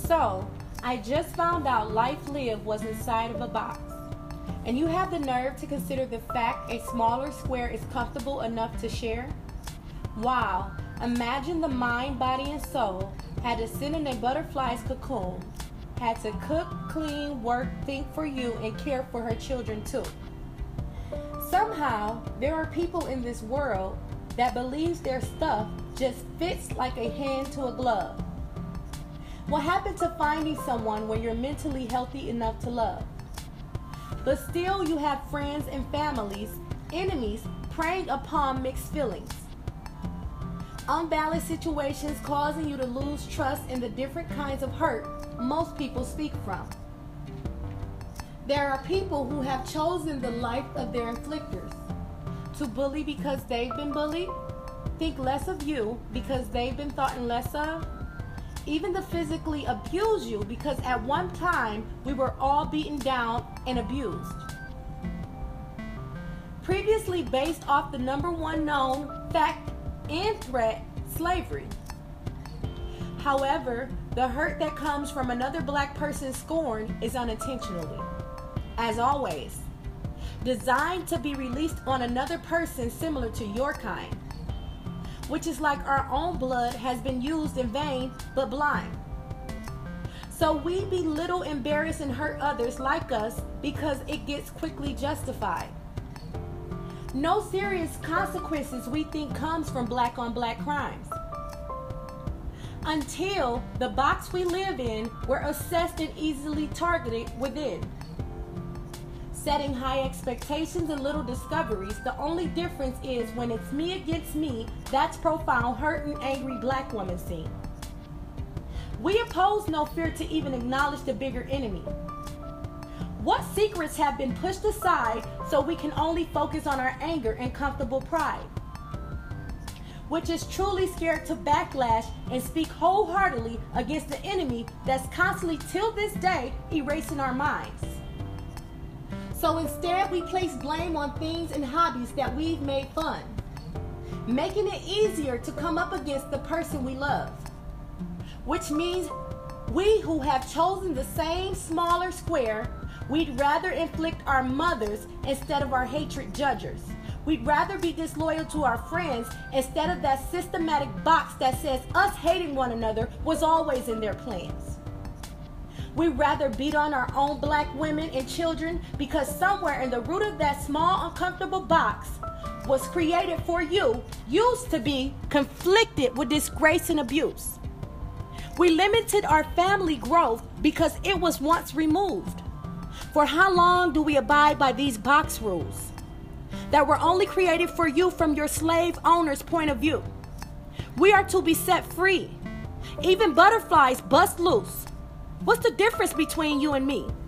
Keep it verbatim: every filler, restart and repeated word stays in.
So, I just found out life lived was inside of a box. And you have the nerve to consider the fact a smaller square is comfortable enough to share? Wow, imagine the mind, body, and soul had to sit in a butterfly's cocoon, had to cook, clean, work, think for you, and care for her children too. Somehow, there are people in this world that believes their stuff just fits like a hand to a glove. What happened to finding someone when you're mentally healthy enough to love? But still you have friends and families, enemies, preying upon mixed feelings. Unbalanced situations causing you to lose trust in the different kinds of hurt most people speak from. There are people who have chosen the life of their inflictors, to bully because they've been bullied, think less of you because they've been thought less of, even to physically abuse you because at one time we were all beaten down and abused. Previously based off the number one known fact and threat, slavery. However, the hurt that comes from another black person's scorn is unintentionally, as always, designed to be released on another person similar to your kind, which is like our own blood has been used in vain but blind. So we belittle, embarrass, and hurt others like us because it gets quickly justified. No serious consequences we think comes from black on black crimes. Until the box we live in, we're assessed and easily targeted within. Setting high expectations and little discoveries, the only difference is when it's me against me, that's profound, hurt, and angry black woman scene. We oppose no fear to even acknowledge the bigger enemy. What secrets have been pushed aside so we can only focus on our anger and comfortable pride? Which is truly scared to backlash and speak wholeheartedly against the enemy that's constantly, till this day, erasing our minds. So instead, we place blame on things and hobbies that we've made fun, making it easier to come up against the person we love. Which means we who have chosen the same smaller square, we'd rather inflict our mothers instead of our hatred judgers. We'd rather be disloyal to our friends instead of that systematic box that says us hating one another was always in their plans. We'd rather beat on our own black women and children because somewhere in the root of that small, uncomfortable box was created for you, used to be conflicted with disgrace and abuse. We limited our family growth because it was once removed. For how long do we abide by these box rules that were only created for you from your slave owner's point of view? We are to be set free. Even butterflies bust loose. What's the difference between you and me?